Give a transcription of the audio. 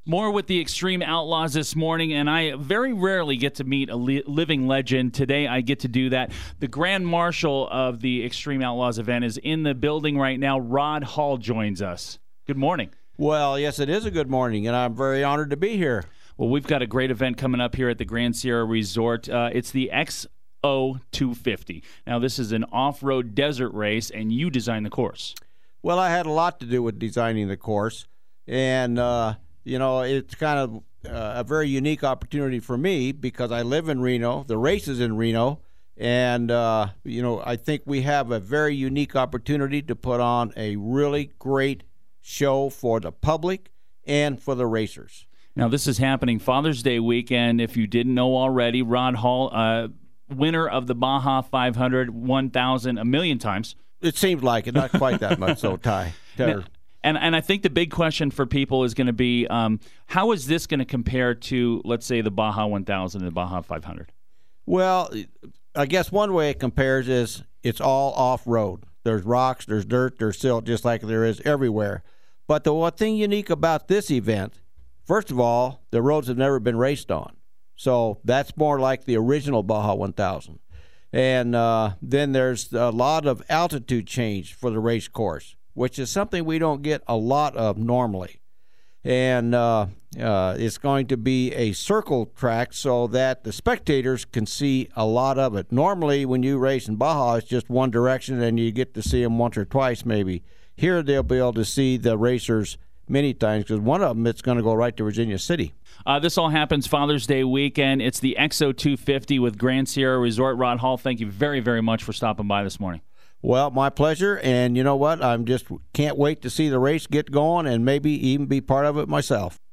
More with the Extreme Outlaws this morning, and I very rarely get to meet a living legend. Today I get to do that. The Grand Marshal of the Extreme Outlaws event is in the building right now. Rod Hall joins us. Good morning. Well, yes, it is a good morning, and I'm very honored to be here. Well, we've got a great event coming up here at the Grand Sierra Resort. It's the XO250. Now, this is an off-road desert race, and you designed the course. Well, I had a lot to do with designing the course, and it's kind of a very unique opportunity for me because I live in Reno. The race is in Reno, and I think we have a very unique opportunity to put on a really great show for the public and for the racers. Now, this is happening Father's Day weekend. If you didn't know already, Rod Hall, winner of the Baja 500, 1,000 a million times. It seems like it, not quite that much, so Ty. And I think the big question for people is going to be, how is this going to compare to, let's say, the Baja 1000 and the Baja 500? Well, I guess one way it compares is it's all off-road. There's rocks, there's dirt, there's silt, just like there is everywhere. But the one thing unique about this event, first of all, the roads have never been raced on. So that's more like the original Baja 1000. And then there's a lot of altitude change for the race course, which is something we don't get a lot of normally. And it's going to be a circle track so that the spectators can see a lot of it. Normally, when you race in Baja, it's just one direction, and you get to see them once or twice maybe. Here, they'll be able to see the racers many times because one of them, it's going to go right to Virginia City. This all happens Father's Day weekend. It's the XO250 with Grand Sierra Resort. Rod Hall, thank you very, very much for stopping by this morning. Well, my pleasure, and you know what? I'm just can't wait to see the race get going and maybe even be part of it myself.